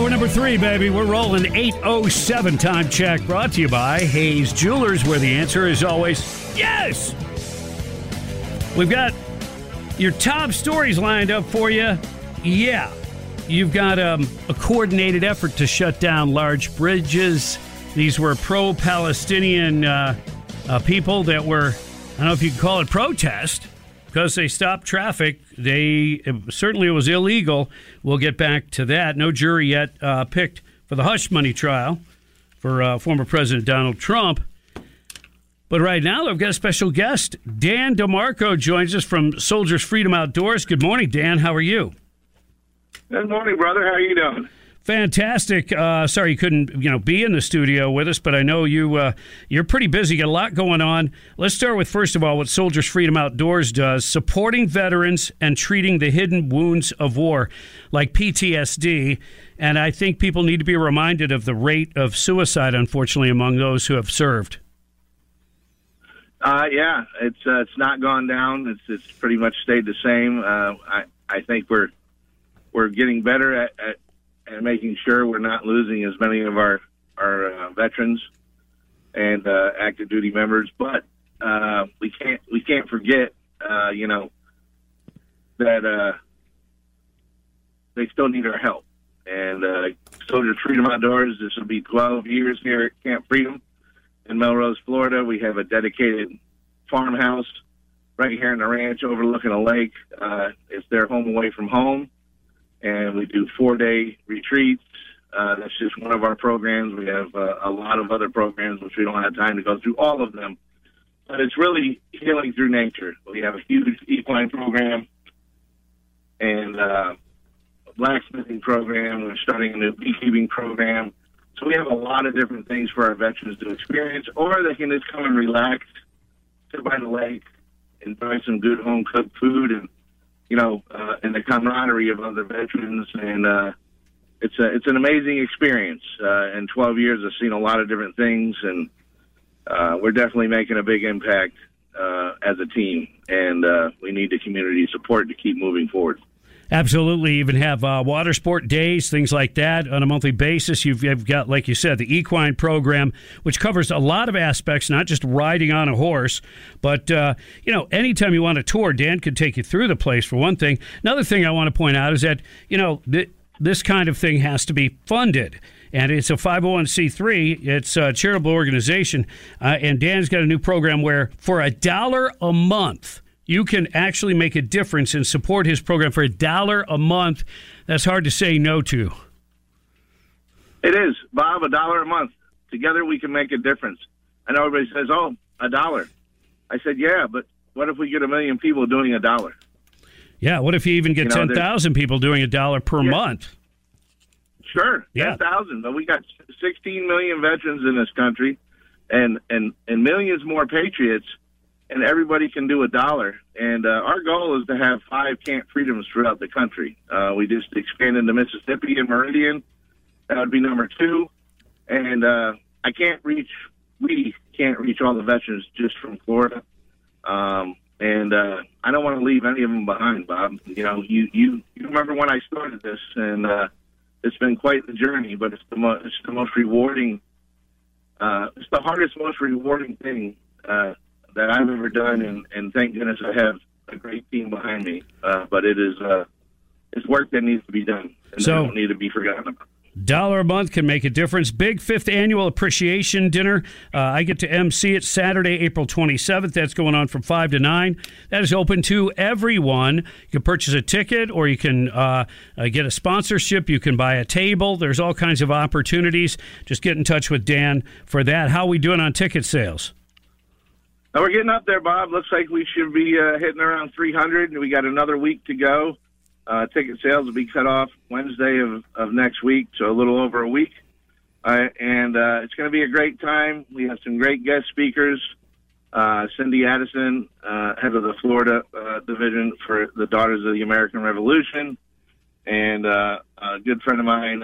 Hour number 3, baby. We're rolling 8:07 time check. Brought to you by Hayes Jewelers, where the answer is always yes. We've got your top stories lined up for you. Yeah. You've got a coordinated effort to shut down large bridges. These were pro-Palestinian people that were, I don't know if you can call it protest, because they stopped traffic. Certainly it was illegal. We'll get back to that. No jury yet picked for the hush money trial for former President Donald Trump. But right now, I've got a special guest. Dan DeMarco joins us from Soldiers Freedom Outdoors. Good morning, Dan. How are you? Good morning, brother. How are you doing? Fantastic. Sorry you couldn't, be in the studio with us, but I know you're pretty busy. Got a lot going on. Let's start with, first of all, what Soldiers Freedom Outdoors does, supporting veterans and treating the hidden wounds of war, like PTSD. And I think people need to be reminded of the rate of suicide, unfortunately, among those who have served. Yeah, it's not gone down. It's pretty much stayed the same. I think we're getting better at making sure we're not losing as many of our veterans and active duty members, but we can't forget that they still need our help. And Soldiers Freedom Outdoors, this will be 12 years here at Camp Freedom in Melrose, Florida. We have a dedicated farmhouse right here in the ranch overlooking a lake. It's their home away from home. And we do 4-day retreats. That's just one of our programs. We have a lot of other programs, which we don't have time to go through all of them. But it's really healing through nature. We have a huge equine program and a blacksmithing program. We're starting a new beekeeping program. So we have a lot of different things for our veterans to experience, or they can just come and relax, sit by the lake, enjoy some good home-cooked food, and and the camaraderie of other veterans, and it's an amazing experience. In 12 years, I've seen a lot of different things, and we're definitely making a big impact as a team, and we need the community support to keep moving forward. Absolutely. Even have water sport days, things like that on a monthly basis. You've got, like you said, the equine program, which covers a lot of aspects, not just riding on a horse, but, anytime you want a tour, Dan could take you through the place for one thing. Another thing I want to point out is that, this kind of thing has to be funded. And it's a 501c3. It's a charitable organization. And Dan's got a new program where for $1 a month, you can actually make a difference and support his program for $1 a month. That's hard to say no to. It is, Bob, $1 a month. Together we can make a difference. I know everybody says, $1. I said, yeah, but what if we get 1 million people doing $1? Yeah, what if you even get 10,000 people doing $1 per month? Sure, 10,000. But we got 16 million veterans in this country and millions more patriots. And everybody can do $1. And our goal is to have 5 Camp Freedoms throughout the country. We just expanded to Mississippi and Meridian. That would be number 2. And we can't reach all the veterans just from Florida. And I don't want to leave any of them behind, Bob. You remember when I started this, and it's been quite the journey, but it's the most rewarding. It's the hardest, most rewarding thing that I've ever done, and thank goodness I have a great team behind me. But it's work that needs to be done, and don't need to be forgotten about. $1 a month can make a difference. Big 5th annual appreciation dinner. I get to MC it Saturday, April 27th. That's going on from 5 to 9. That is open to everyone. You can purchase a ticket, or you can get a sponsorship. You can buy a table. There's all kinds of opportunities. Just get in touch with Dan for that. How are we doing on ticket sales? We're getting up there, Bob. Looks like we should be hitting around 300. We got another week to go. Ticket sales will be cut off Wednesday of next week, so a little over a week. And it's going to be a great time. We have some great guest speakers. Cindy Addison, head of the Florida division for the Daughters of the American Revolution, and a good friend of mine,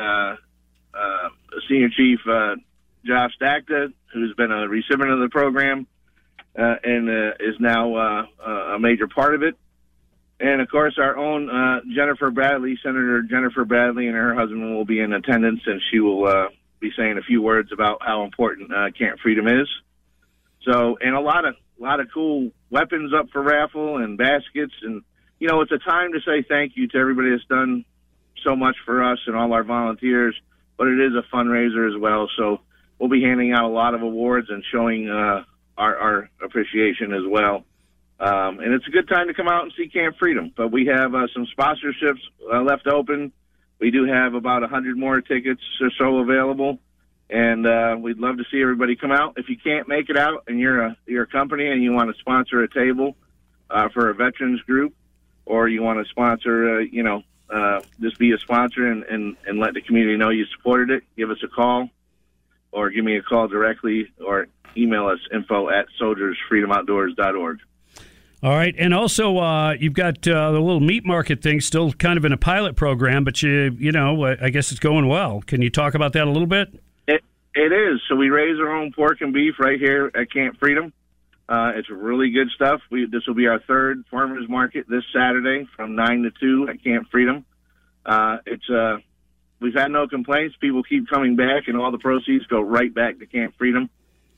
Senior Chief Josh Stakta, who's been a recipient of the program and is now a major part of it. And, of course, our own Jennifer Bradley, Senator Jennifer Bradley, and her husband will be in attendance, and she will be saying a few words about how important Camp Freedom is. So, and a lot of cool weapons up for raffle and baskets. And, you know, it's a time to say thank you to everybody that's done so much for us and all our volunteers, but it is a fundraiser as well. So we'll be handing out a lot of awards and showing our appreciation as well. And it's a good time to come out and see Camp Freedom. But we have some sponsorships left open. We do have about 100 more tickets or so available, and we'd love to see everybody come out. If you can't make it out and you're a company and you want to sponsor a table for a veterans group, or you want to sponsor, just be a sponsor and let the community know you supported it, give us a call or give me a call directly or email us info@soldiersfreedomoutdoors.org. All right, and also you've got the little meat market thing still kind of in a pilot program, but I guess it's going well. Can you talk about that a little bit? It is. So we raise our own pork and beef right here at Camp Freedom. It's really good stuff. This will be our third farmers market this Saturday from 9 to 2 at Camp Freedom. We've had no complaints. People keep coming back, and all the proceeds go right back to Camp Freedom.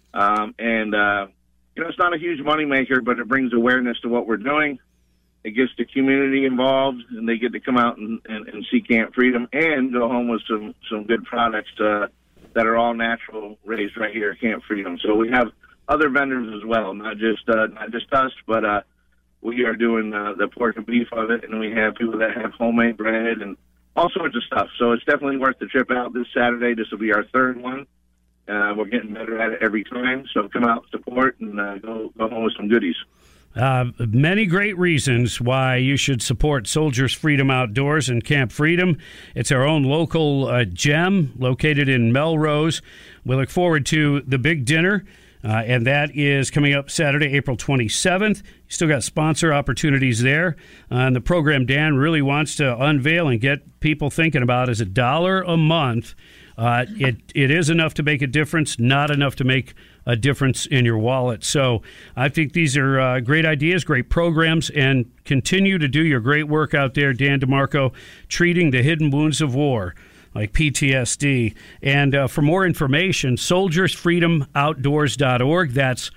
It's not a huge moneymaker, but it brings awareness to what we're doing. It gets the community involved, and they get to come out and see Camp Freedom and go home with some good products that are all natural, raised right here at Camp Freedom. So we have other vendors as well, not just us, but we are doing the pork and beef of it, and we have people that have homemade bread and all sorts of stuff. So it's definitely worth the trip out this Saturday. This will be our third one. We're getting better at it every time, so come out, support, and go home with some goodies. Many great reasons why you should support Soldiers Freedom Outdoors and Camp Freedom. It's our own local gem located in Melrose. We look forward to the big dinner, and that is coming up Saturday, April 27th. You still got sponsor opportunities there. And the program Dan really wants to unveil and get people thinking about is $1 a month. It is enough to make a difference, not enough to make a difference in your wallet. So I think these are great ideas, great programs, and continue to do your great work out there, Dan DeMarco, treating the hidden wounds of war like PTSD. And for more information, soldiersfreedomoutdoors.org. That's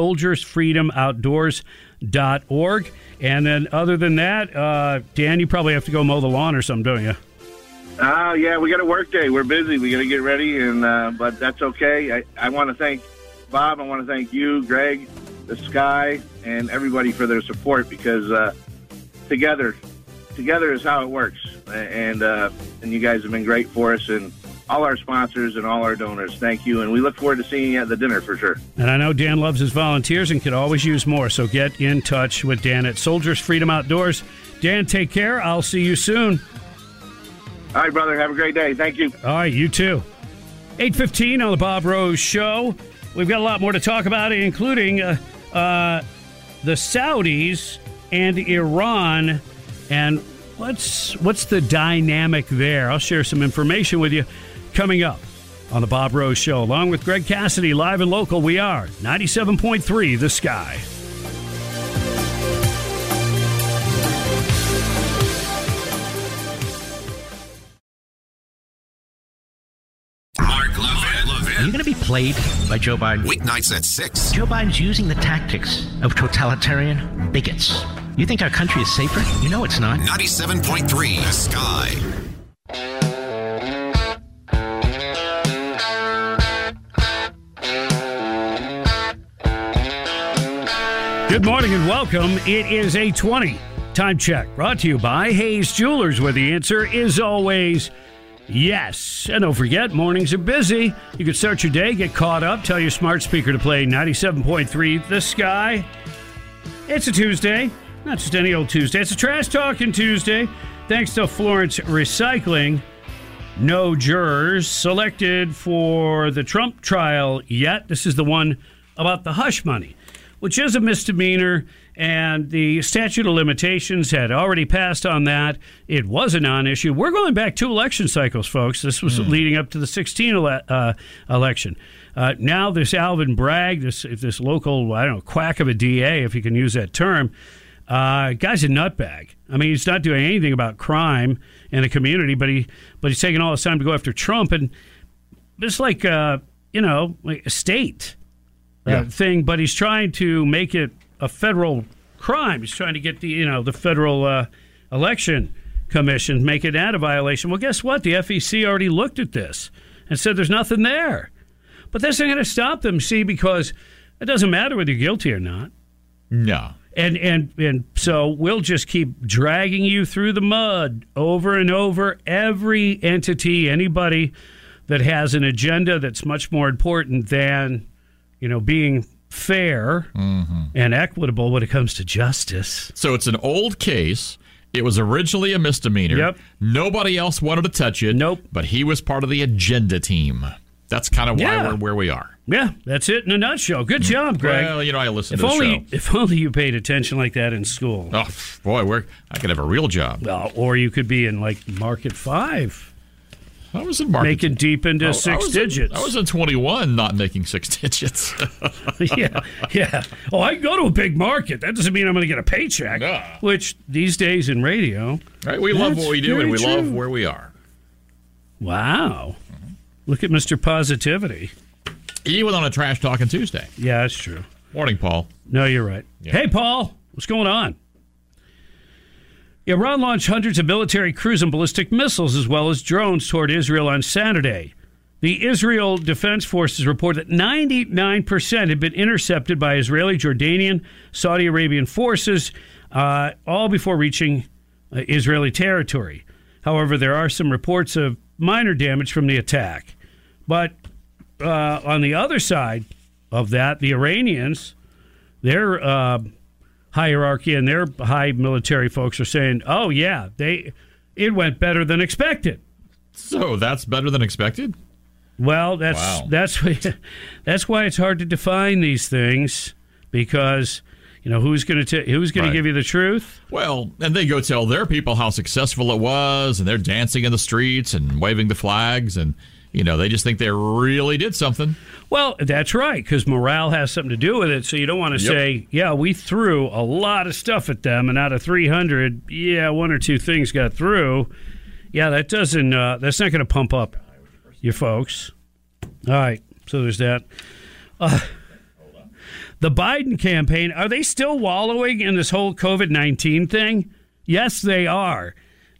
soldiersfreedomoutdoors.org. And then other than that, Dan, you probably have to go mow the lawn or something, don't you? Yeah, we got a work day. We're busy. We got to get ready, but that's okay. I want to thank Bob. I want to thank you, Greg, the Sky, and everybody for their support because together is how it works. And you guys have been great for us, and all our sponsors and all our donors. Thank you, and we look forward to seeing you at the dinner for sure. And I know Dan loves his volunteers and could always use more, so get in touch with Dan at Soldiers Freedom Outdoors. Dan, take care. I'll see you soon. All right, brother. Have a great day. Thank you. All right, you too. 8:15 on the Bob Rose Show. We've got a lot more to talk about, including the Saudis and Iran, and what's the dynamic there. I'll share some information with you coming up on the Bob Rose Show. Along with Greg Cassidy, live and local, we are 97.3 The Sky. Are you going to be played by Joe Biden? Weeknights at 6. Joe Biden's using the tactics of totalitarian bigots. You think our country is safer? You know it's not. 97.3 The Sky. Good morning and welcome. It is 8:20. Time check brought to you by Hayes Jewelers, where the answer is always yes. And don't forget, mornings are busy. You can start your day, get caught up, tell your smart speaker to play 97.3 The Sky. It's a Tuesday, not just any old Tuesday. It's a Trash Talking Tuesday. Thanks to Florence Recycling. No jurors selected for the Trump trial yet. This is the one about the hush money, which is a misdemeanor, and the statute of limitations had already passed on that. It was a non-issue. We're going back 2 election cycles, folks. This was leading up to the 2016 election. Now this Alvin Bragg, this local, quack of a DA, if you can use that term, Guy's a nutbag. I mean, he's not doing anything about crime in the community, but he's taking all his time to go after Trump, and it's like like a state thing. But he's trying to make it a federal crime. He's trying to get the federal election commission make it that a violation. Well, guess what? The FEC already looked at this and said there's nothing there. But that's not going to stop them, see, because it doesn't matter whether you're guilty or not. No. And so we'll just keep dragging you through the mud over and over. Every entity, anybody that has an agenda that's much more important than, being fair and equitable when it comes to justice. So it's an old case. It was originally a misdemeanor. Yep. Nobody else wanted to touch it. Nope. But he was part of the agenda team. That's kind of why we're where we are. Yeah, that's it in a nutshell. Good job, Greg. Well, I listened to the show. If only you paid attention like that in school. Oh, boy, I could have a real job. Well, or you could be in, Market 5. I was in Market... Making deep into six digits. I was in 21 not making 6 digits. Yeah. Oh, I go to a big market. That doesn't mean I'm going to get a paycheck. No. Which, these days in radio... Right, we love what we do, and we true. love where we are. Wow. Look at Mr. Positivity. Even on a Trash Talking Tuesday. Yeah, that's true. Morning, Paul. No, you're right. Yeah. Hey, Paul. What's going on? Iran launched hundreds of military cruise and ballistic missiles as well as drones toward Israel on Saturday. The Israel Defense Forces report that 99% had been intercepted by Israeli, Jordanian, Saudi Arabian forces, all before reaching Israeli territory. However, there are some reports of minor damage from the attack. But on the other side of that, the Iranians, their hierarchy and their high military folks are saying, oh, yeah, it went better than expected. So that's better than expected? Well, that's why it's hard to define these things, because who's going to give you the truth? Well, and they go tell their people how successful it was, and they're dancing in the streets and waving the flags, and they just think they really did something. Well, that's right, because morale has something to do with it. So you don't want to say, yeah, we threw a lot of stuff at them, and out of 300, yeah, 1 or 2 things got through. Yeah, that doesn't. That's not going to pump up your folks. All right, so there's that. The Biden campaign, are they still wallowing in this whole COVID-19 thing? Yes, they are.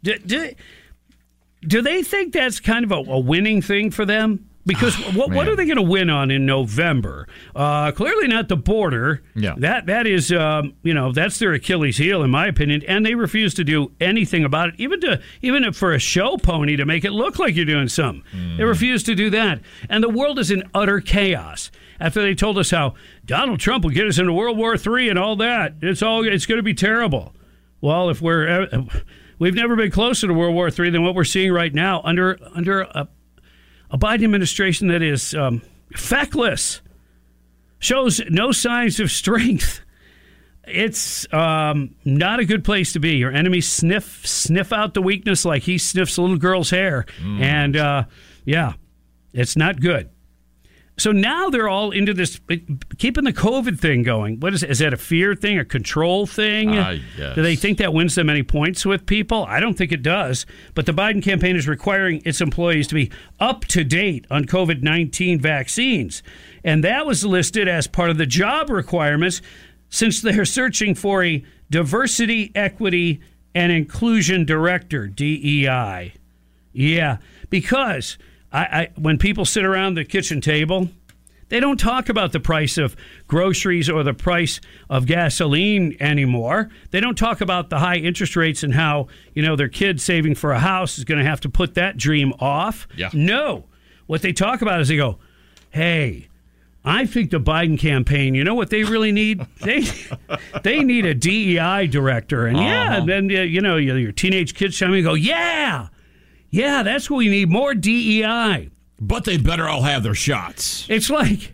Do they think that's kind of a winning thing for them? Because what are they going to win on in November? Clearly not the border. Yeah. That is, that's their Achilles heel, in my opinion, and they refuse to do anything about it, even for a show pony to make it look like you're doing something. They refuse to do that. And the world is in utter chaos. After they told us how Donald Trump will get us into World War III and all that, it's going to be terrible. Well, if we've never been closer to World War III than what we're seeing right now under a Biden administration that is feckless, shows no signs of strength. It's not a good place to be. Your enemies sniff out the weakness like he sniffs a little girl's hair. And, it's not good. So now they're all into this, keeping the COVID thing going. What is that a fear thing, a control thing? Yes. Do they think that wins them any points with people? I don't think it does. But the Biden campaign is requiring its employees to be up to date on COVID-19 vaccines. And that was listed as part of the job requirements, since they're searching for a diversity, equity, and inclusion director, DEI. Yeah, because when people sit around the kitchen table, they don't talk about the price of groceries or the price of gasoline anymore. They don't talk about the high interest rates and how, their kid saving for a house is going to have to put that dream off. Yeah. No. What they talk about is they go, hey, I think the Biden campaign, you know what they really need? They need a DEI director. And and then, your teenage kids chime in and go, yeah, that's what we need, more DEI. But they better all have their shots. It's like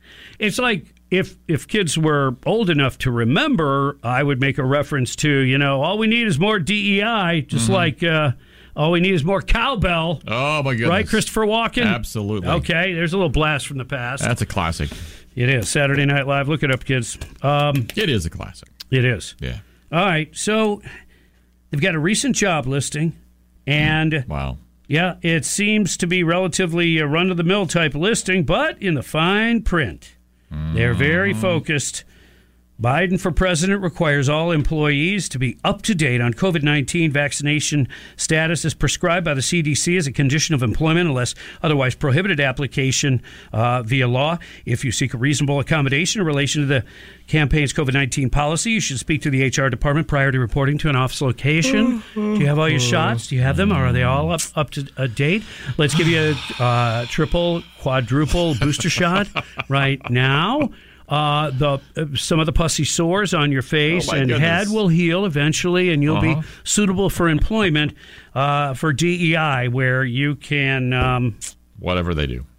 if kids were old enough to remember, I would make a reference to, all we need is more DEI, just like all we need is more cowbell. Oh, my goodness. Right, Christopher Walken? Absolutely. Okay, there's a little blast from the past. That's a classic. It is. Saturday Night Live. Look it up, kids. It is a classic. It is. Yeah. All right, so they've got a recent job listing, and Wow. yeah, it seems to be relatively a run-of-the-mill type listing, but in the fine print, they're very focused. Biden for president requires all employees to be up to date on COVID-19 vaccination status as prescribed by the CDC as a condition of employment unless otherwise prohibited application via law. If you seek a reasonable accommodation in relation to the campaign's COVID-19 policy, you should speak to the HR department prior to reporting to an office location. Do you have all your shots? Do you have them? Or are they all up to date? Let's give you a triple, quadruple booster shot right now. Some of the pussy sores on your face and head will heal eventually, and you'll be suitable for employment for DEI, where you can Whatever they do.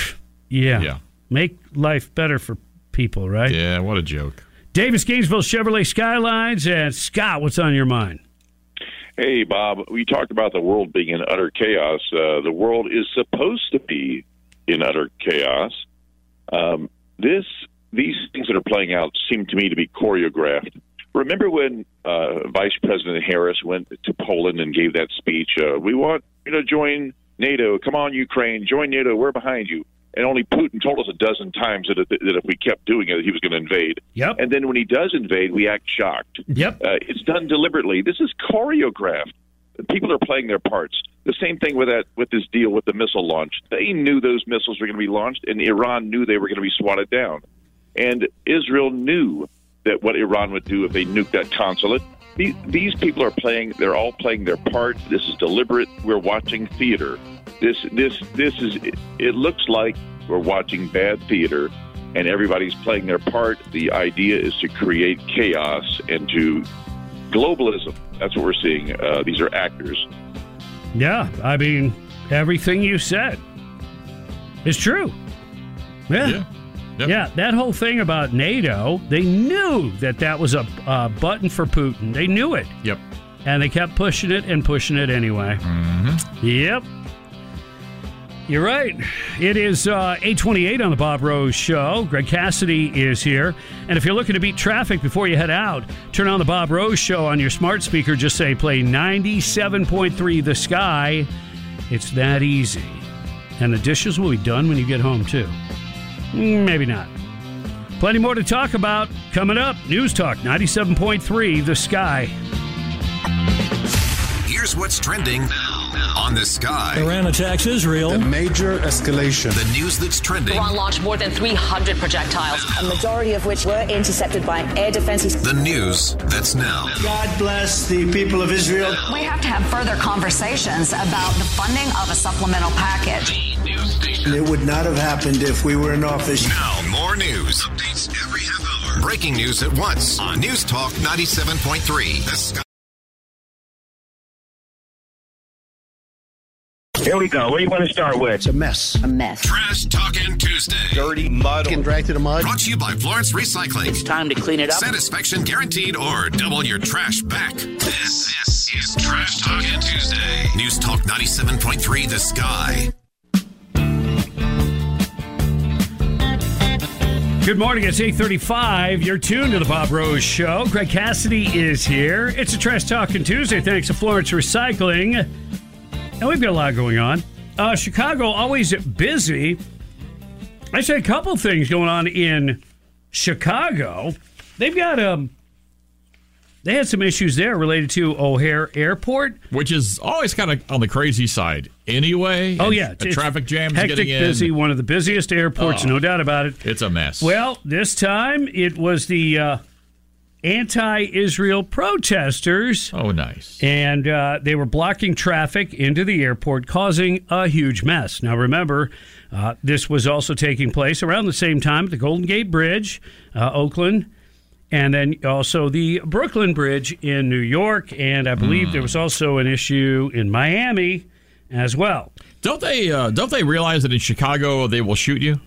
make life better for people, right? Yeah, what a joke. Davis Gainesville Chevrolet Skylines, and Scott, what's on your mind? Hey, Bob, we talked about the world being in utter chaos. The world is supposed to be in utter chaos. These things that are playing out seem to me to be choreographed. Remember when Vice President Harris went to Poland and gave that speech, we want you to join NATO. Come on, Ukraine, join NATO. We're behind you. And only Putin told us a dozen times that if we kept doing it, he was going to invade. Yep. And then when he does invade, we act shocked. Yep. It's done deliberately. This is choreographed. People are playing their parts. The same thing with this deal with the missile launch. They knew those missiles were going to be launched, and Iran knew they were going to be swatted down. And Israel knew that what Iran would do if they nuked that consulate. These people are playing. They're all playing their part. This is deliberate. We're watching theater. This is. It looks like we're watching bad theater, and everybody's playing their part. The idea is to create chaos and to globalism. That's what we're seeing. These are actors. Yeah, I mean, everything you said is true. Yeah. Yep. Yeah, that whole thing about NATO, they knew that was a button for Putin. They knew it. Yep. And they kept pushing it anyway. Mm-hmm. Yep. You're right. It is 8:28 on the Bob Rose Show. Greg Cassidy is here. And if you're looking to beat traffic before you head out, turn on the Bob Rose Show on your smart speaker. Just say play 97.3 The Sky. It's that easy. And the dishes will be done when you get home, too. Maybe not. Plenty more to talk about coming up. News Talk 97.3 The Sky. Here's what's trending on The Sky. Iran attacks Israel. A major escalation. The news that's trending. Iran launched more than 300 projectiles, a majority of which were intercepted by air defenses. The news that's now. God bless the people of Israel. We have to have further conversations about the funding of a supplemental package. The news station. It would not have happened if we were in office. Now, more news. Updates every half hour. Breaking news at once on News Talk 97.3. The Sky. Here we go. What do you want to start with? It's a mess. A mess. Trash Talking Tuesday. Dirty mud. Getting dragged through the mud. Brought to you by Florence Recycling. It's time to clean it up. Satisfaction guaranteed or double your trash back. This is Trash Talking Tuesday. News Talk 97.3 The Sky. Good morning. It's 8:35. You're tuned to the Bob Rose Show. Greg Cassidy is here. It's a Trash Talking Tuesday thanks to Florence Recycling. And we've got a lot going on. Chicago, always busy. I say a couple things going on in Chicago. They've got they had some issues there related to O'Hare Airport, Which is always kind of on the crazy side anyway. Oh, yeah. A traffic jam is hectic, getting in. busy, one of the busiest airports, no doubt about it. It's a mess. Well, this time it was the anti-Israel protesters. Oh, nice. And they were blocking traffic into the airport, causing a huge mess. Now, remember, this was also taking place around the same time at the Golden Gate Bridge, Oakland, and then also the Brooklyn Bridge in New York. And I believe there was also an issue in Miami as well. Don't they realize that in Chicago they will shoot you?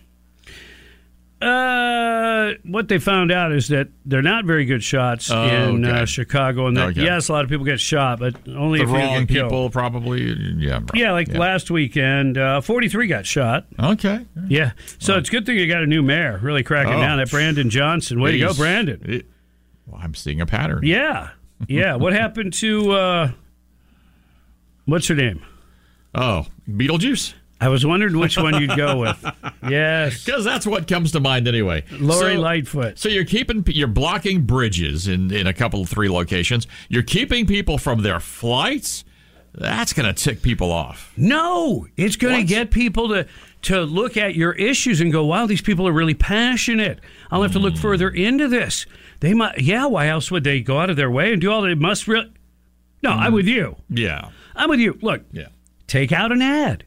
What they found out is that they're not very good shots in Chicago, and that yes, a lot of people get shot, but only the a few wrong get killed. people probably. Yeah, last weekend, 43 got shot. Okay. Yeah, so it's a good thing you got a new mayor really cracking down. That Brandon Johnson, way to go, Brandon. Well, I'm seeing a pattern. Yeah. Yeah. What happened to, what's her name? Oh, Beetlejuice? I was wondering which one you'd go with. Yes. Because that's what comes to mind anyway. Lori Lightfoot. So you're blocking bridges in a couple of 3 locations. You're keeping people from their flights. That's going to tick people off. No, it's going to get people to look at your issues and go, wow, these people are really passionate. I'll have to look further into this. They might, why else would they go out of their way and do all that? It must really. No, I'm with you. Yeah. I'm with you. Look, take out an ad.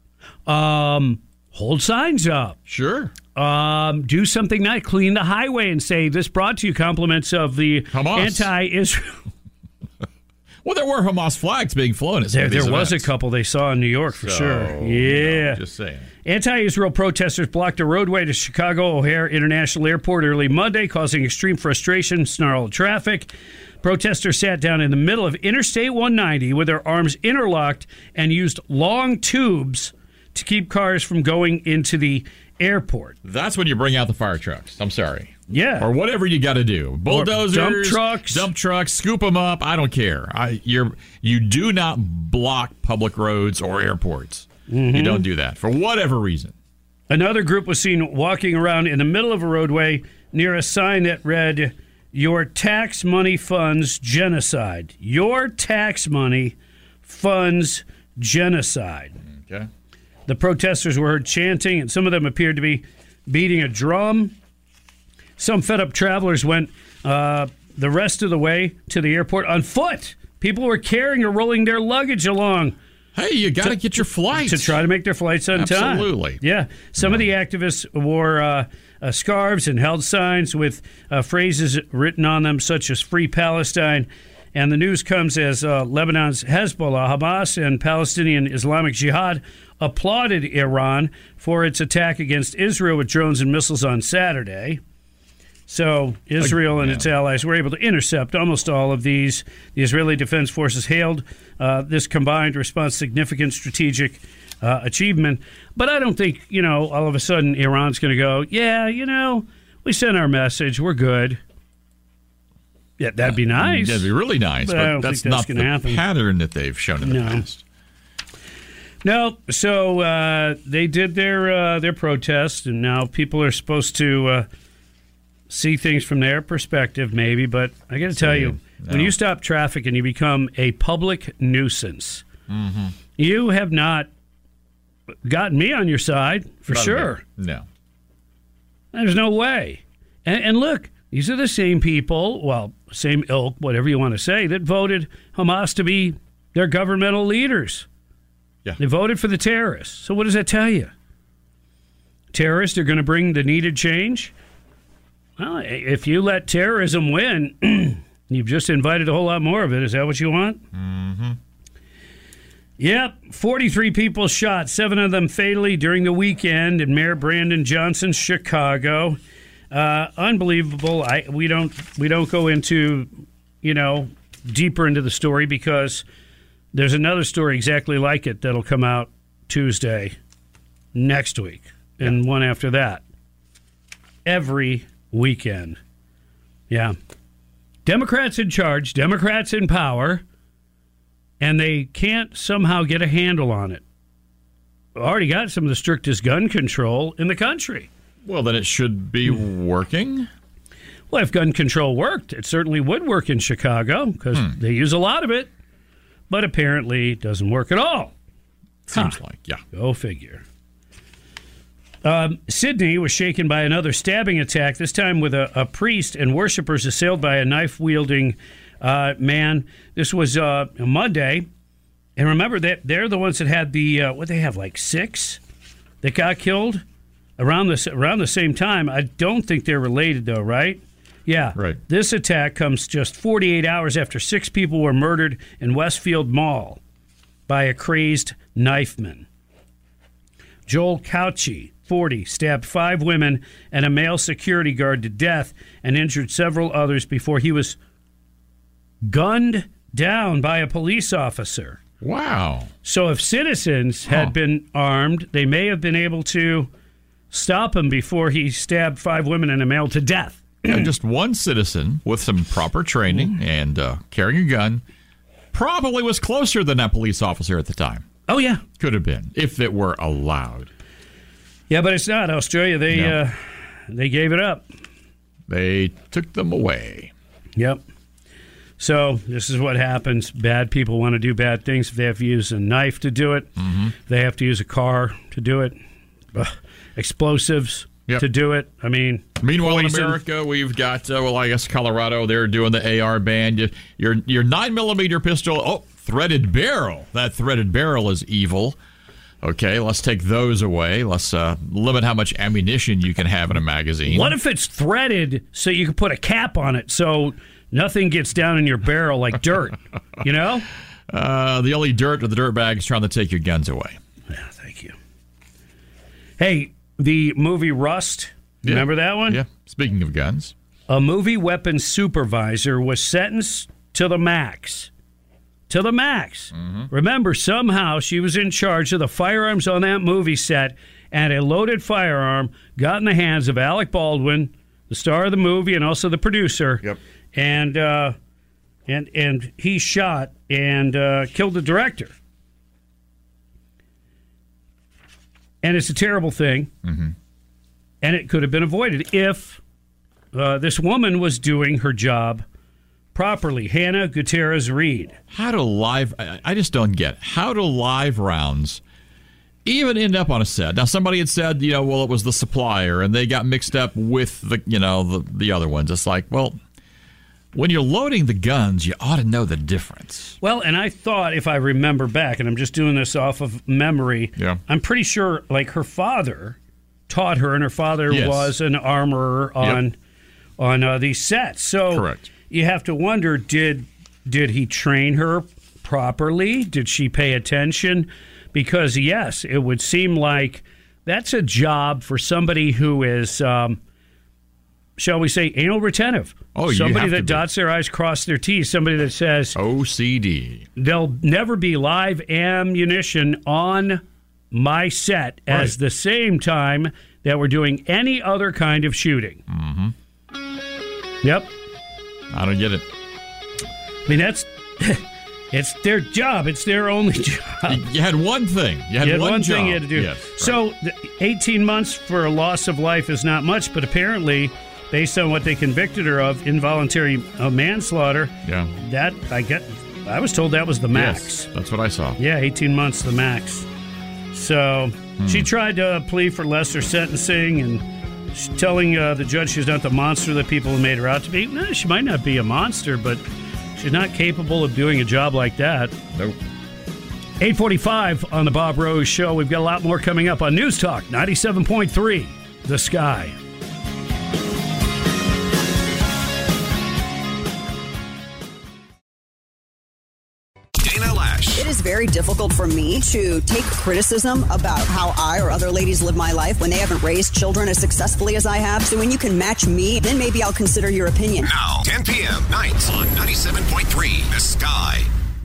Hold signs up. Sure. Do something nice. Clean the highway and say, this brought to you compliments of the Hamas. Anti-Israel. Well, there were Hamas flags being flown at some of these There was a events. couple they saw in New York, for sure. Yeah. Just saying. Anti-Israel protesters blocked a roadway to Chicago O'Hare International Airport early Monday, causing extreme frustration, snarled traffic. Protesters sat down in the middle of Interstate 190 with their arms interlocked and used long tubes to keep cars from going into the airport. That's when you bring out the fire trucks. I'm sorry. Yeah. Or whatever you got to do. Bulldozers, dump trucks, scoop them up. I don't care. You do not block public roads or airports. You don't do that for whatever reason. Another group was seen walking around in the middle of a roadway near a sign that read, "Your tax money funds genocide." Your tax money funds genocide. Okay. The protesters were heard chanting, and some of them appeared to be beating a drum. Some fed-up travelers went the rest of the way to the airport on foot. People were carrying or rolling their luggage along. Hey, you got to get your flights. To try to make their flights on time. Absolutely. Yeah. Some of the activists wore scarves and held signs with phrases written on them, such as Free Palestine. And the news comes as Lebanon's Hezbollah, Hamas, and Palestinian Islamic Jihad applauded Iran for its attack against Israel with drones and missiles on Saturday. So Israel and its allies were able to intercept almost all of these. The Israeli Defense Forces hailed this combined response significant strategic achievement. But I don't think, all of a sudden Iran's going to go, we sent our message. We're good. Yeah, that'd be nice. That'd be really nice, but that's not the pattern that they've shown in the past. No, so they did their protest, and now people are supposed to see things from their perspective, maybe. But I got to tell you, when you stop traffic and you become a public nuisance, you have not gotten me on your side, for sure. No. There's no way. And look, these are the same people, same ilk, whatever you want to say, that voted Hamas to be their governmental leaders. Yeah. They voted for the terrorists. So what does that tell you? Terrorists are going to bring the needed change? Well, if you let terrorism win, you've just invited a whole lot more of it. Is that what you want? Mm-hmm. Yep. 43 people shot, 7 of them fatally during the weekend in Mayor Brandon Johnson's Chicago. Unbelievable. We don't go into, deeper into the story because there's another story exactly like it that'll come out Tuesday next week and one after that. Every weekend. Yeah. Democrats in charge, Democrats in power, and they can't somehow get a handle on it. Already got some of the strictest gun control in the country. Well, then it should be working. Well, if gun control worked, it certainly would work in Chicago because they use a lot of it. But apparently it doesn't work at all. Seems like, yeah. Go figure. Sydney was shaken by another stabbing attack, this time with a priest and worshipers assailed by a knife-wielding man. This was Monday. And remember, that they're the ones that had the, they have, 6 that got killed around the same time. I don't think they're related, though, right? Yeah. Right. This attack comes just 48 hours after 6 people were murdered in Westfield Mall by a crazed knifeman. Joel Cauchy, 40, stabbed 5 women and a male security guard to death and injured several others before he was gunned down by a police officer. Wow. So if citizens had been armed, they may have been able to stop him before he stabbed 5 women and a male to death. just one citizen with some proper training and carrying a gun probably was closer than that police officer at the time. Oh, yeah. Could have been, if it were allowed. Yeah, but it's not. Australia, they gave it up. They took them away. Yep. So this is what happens. Bad people want to do bad things. If they have to use a knife to do it, they have to use a car to do it, explosives to do it. I mean, meanwhile poison. in America, we've got I guess Colorado. They're doing the AR ban. Your 9mm pistol. Threaded barrel. That threaded barrel is evil. Okay, let's take those away. Let's limit how much ammunition you can have in a magazine. What if it's threaded so you can put a cap on it so nothing gets down in your barrel like dirt? You know? The only dirt are the dirt bags trying to take your guns away. Yeah, thank you. Hey, the movie Rust, remember that one? Yeah, speaking of guns. A movie weapons supervisor was sentenced to the max. To the max. Remember, somehow she was in charge of the firearms on that movie set, and a loaded firearm got in the hands of Alec Baldwin, the star of the movie, and also the producer. Yep. And he shot and killed the director. And it's a terrible thing. And it could have been avoided if this woman was doing her job properly. Hannah Gutierrez Reed. I just don't get how do live rounds even end up on a set? Now, somebody had said, well, it was the supplier and they got mixed up with the other ones. It's like, well, when you're loading the guns, you ought to know the difference. Well, and I thought, if I remember back, and I'm just doing this off of memory, I'm pretty sure like her father taught her, and her father was an armorer on these sets. So correct. You have to wonder, did he train her properly? Did she pay attention? Because, yes, it would seem like that's a job for somebody who is, shall we say, anal retentive. Oh, somebody that dots their I's, cross their T's. Somebody that says OCD. There'll never be live ammunition on my set as the same time that we're doing any other kind of shooting. Yep. I don't get it. I mean, it's their job. It's their only job. You had one thing. You had one job. thing you had to do. Yes, so 18 months for a loss of life is not much, but apparently, based on what they convicted her of, involuntary manslaughter, I was told that was the max. Yes, that's what I saw. Yeah, 18 months, the max. So she tried to plea for lesser sentencing and telling the judge she's not the monster that people have made her out to be. No, she might not be a monster, but she's not capable of doing a job like that. Nope. 8:45 on the Bob Rose Show. We've got a lot more coming up on News Talk 97.3, The Sky. It is very difficult for me to take criticism about how I or other ladies live my life when they haven't raised children as successfully as I have. So when you can match me, then maybe I'll consider your opinion. Now, 10 p.m. nights on 97.3 The Sky.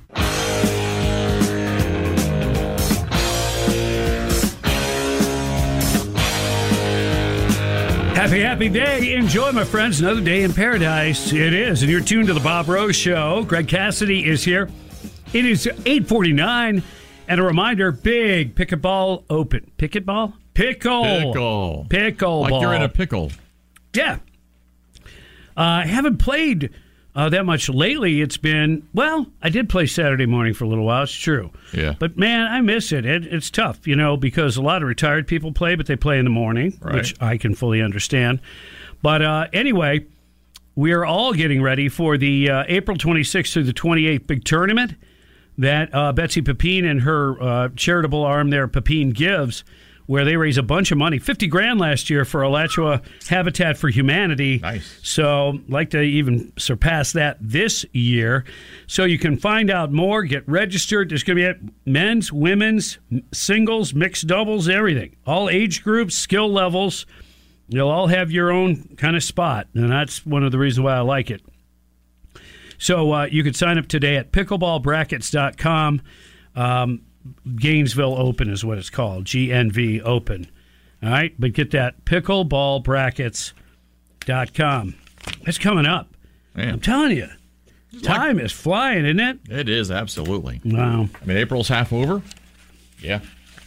Happy day. Enjoy, my friends. Another day in paradise. It is. And you're tuned to the Bob Rose Show. Greg Cassidy is here. It is 8:49, and a reminder, big pickleball open. Pickleball? Pickle. Pickleball. Like you're in a pickle. Yeah. I haven't played that much lately. It's been, I did play Saturday morning for a little while. It's true. Yeah. But, man, I miss it. It's tough, because a lot of retired people play, but they play in the morning, which I can fully understand. But anyway, we are all getting ready for the April 26th through the 28th big tournament that Betsy Pepin and her charitable arm there, Pepin Gives, where they raise a bunch of money, $50,000 last year for Alachua Habitat for Humanity. Nice. So, like to even surpass that this year. So you can find out more, get registered. There's going to be men's, women's, singles, mixed doubles, everything. All age groups, skill levels. You'll all have your own kind of spot, and that's one of the reasons why I like it. So you can sign up today at pickleballbrackets.com. Gainesville Open is what it's called, GNV Open. All right, but get that, pickleballbrackets.com. That's coming up. Man. I'm telling you. Time is flying, isn't it? It is, absolutely. Wow. I mean, April's half over. Yeah.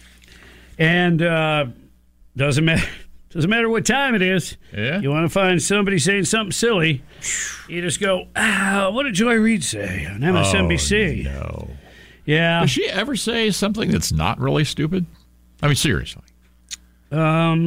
And doesn't matter what time it is. Yeah. You want to find somebody saying something silly, you just go, what did Joy Reid say on MSNBC? Oh, no. Yeah. Does she ever say something that's not really stupid? I mean, seriously. Yeah,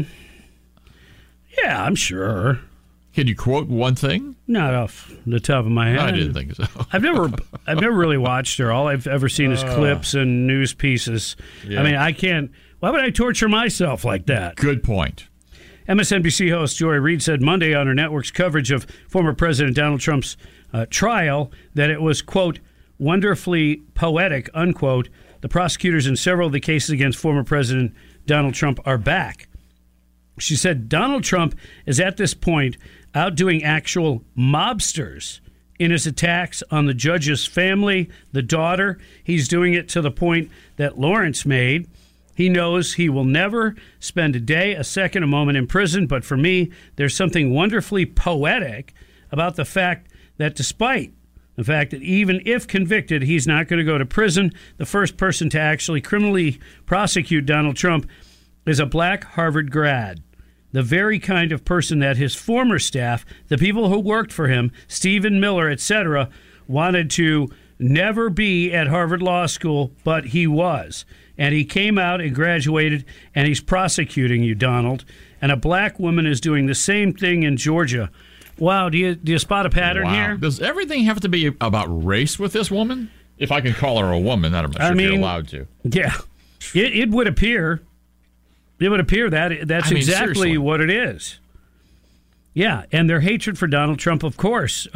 I'm sure. Can you quote one thing? Not off the top of my head. I didn't think so. I've never really watched her. All I've ever seen is clips and news pieces. Yeah. I mean, I can't. Why would I torture myself like that? Good point. MSNBC host Joy Reid said Monday on her network's coverage of former President Donald Trump's trial that it was, quote, wonderfully poetic, unquote. The prosecutors in several of the cases against former President Donald Trump are back. She said Donald Trump is at this point outdoing actual mobsters in his attacks on the judge's family, the daughter. He's doing it to the point that Lawrence made. He knows he will never spend a day, a second, a moment in prison. But for me, there's something wonderfully poetic about the fact that despite the fact that even if convicted, he's not going to go to prison, the first person to actually criminally prosecute Donald Trump is a black Harvard grad. The very kind of person that his former staff, the people who worked for him, Stephen Miller, etc., wanted to never be at Harvard Law School, but he was. And he came out and graduated, and he's prosecuting you, Donald. And a black woman is doing the same thing in Georgia. Wow, do you spot a pattern here? Does everything have to be about race with this woman? If I can call her a woman, I'm not sure if you're allowed to. Yeah, it would appear. It would appear that's exactly seriously. what it is. Yeah, and their hatred for Donald Trump, of course,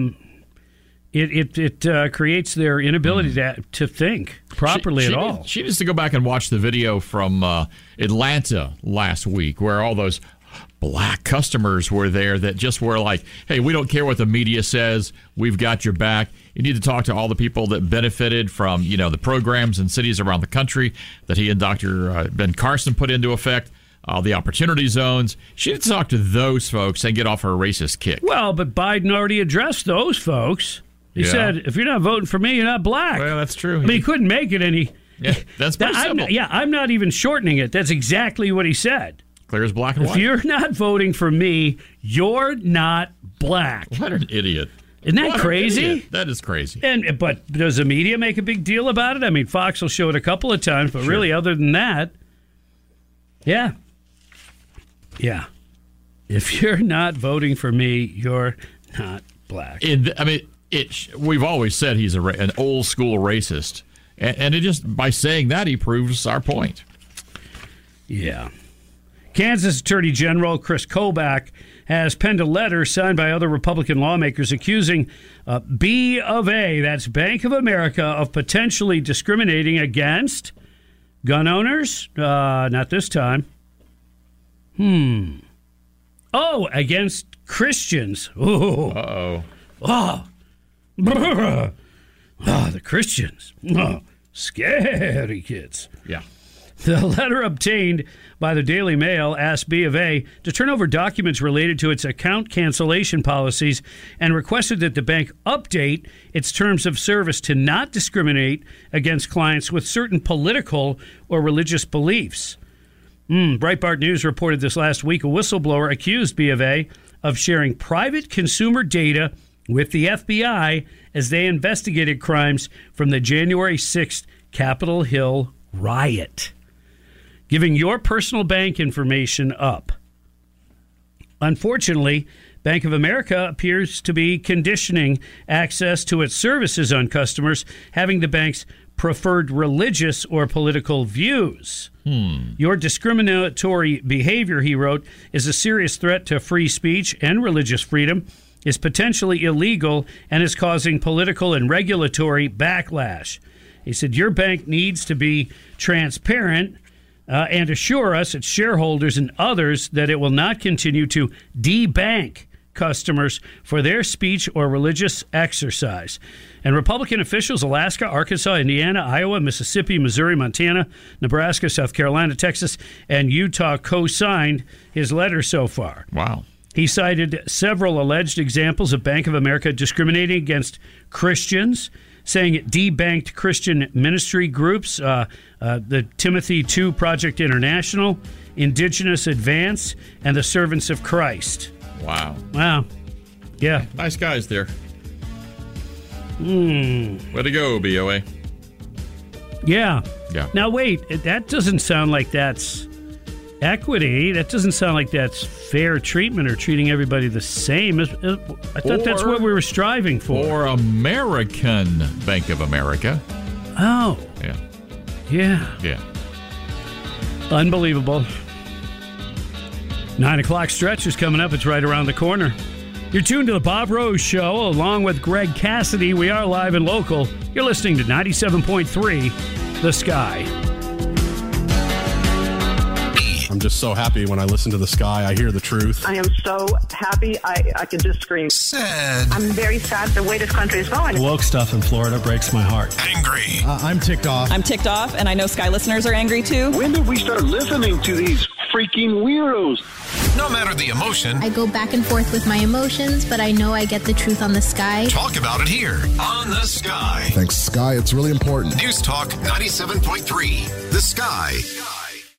it creates their inability to think properly at all. She needs to go back and watch the video from Atlanta last week where all those black customers were there that just were like, hey, we don't care what the media says. We've got your back. You need to talk to all the people that benefited from, the programs in cities around the country that he and Dr. Ben Carson put into effect, the opportunity zones. She needs to talk to those folks and get off her racist kick. Well, but Biden already addressed those folks. He said, if you're not voting for me, you're not black. Well, that's true. I mean, he couldn't make it any. Yeah, that's pretty simple. I'm not even shortening it. That's exactly what he said. Clear as black and white. If you're not voting for me, you're not black. What an idiot. Isn't that crazy? That is crazy. But does the media make a big deal about it? I mean, Fox will show it a couple of times, but really, other than that, yeah. Yeah. If you're not voting for me, you're not black. We've always said he's an old school racist. And it just by saying that, he proves our point. Yeah. Kansas Attorney General Chris Kobach has penned a letter signed by other Republican lawmakers accusing B of A, that's Bank of America, of potentially discriminating against gun owners. Not this time. Oh, against Christians. Ooh. Uh-oh. Oh. The Christians. Oh, scary kids. Yeah. The letter obtained by the Daily Mail asked B of A to turn over documents related to its account cancellation policies and requested that the bank update its terms of service to not discriminate against clients with certain political or religious beliefs. Breitbart News reported this last week a whistleblower accused B of A of sharing private consumer data with the FBI as they investigated crimes from the January 6th Capitol Hill riot. Giving your personal bank information up. Unfortunately, Bank of America appears to be conditioning access to its services on customers having the bank's preferred religious or political views. Your discriminatory behavior, he wrote, is a serious threat to free speech and religious freedom, is potentially illegal, and is causing political and regulatory backlash. He said, your bank needs to be transparent and assure us, its shareholders and others, that it will not continue to debank customers for their speech or religious exercise. And Republican officials, Alaska, Arkansas, Indiana, Iowa, Mississippi, Missouri, Montana, Nebraska, South Carolina, Texas, and Utah co-signed his letter so far. Wow. He cited several alleged examples of Bank of America discriminating against Christians, saying it debanked Christian ministry groups, the Timothy II Project International, Indigenous Advance, and the Servants of Christ. Wow. Yeah. Nice guys there. Way to go, BOA. Yeah. Yeah. Now, wait. That doesn't sound like that's equity. That doesn't sound like that's fair treatment or treating everybody the same. I thought that's what we were striving for. Or American Bank of America. Oh. Yeah. Unbelievable. 9 o'clock stretch is coming up. It's right around the corner. You're tuned to the Bob Rose Show along with Greg Cassidy. We are live and local. You're listening to 97.3 The Sky. I'm just so happy when I listen to The Sky. I hear the truth. I am so happy. I can just scream. Sad. I'm very sad the way this country is going. Woke stuff in Florida breaks my heart. Angry. I'm ticked off. I'm ticked off, and I know Sky listeners are angry too. When did we start listening to these freaking weirdos? No matter the emotion, I go back and forth with my emotions, but I know I get the truth on The Sky. Talk about it here on The Sky. Thanks, Sky. It's really important. News Talk 97.3 The Sky.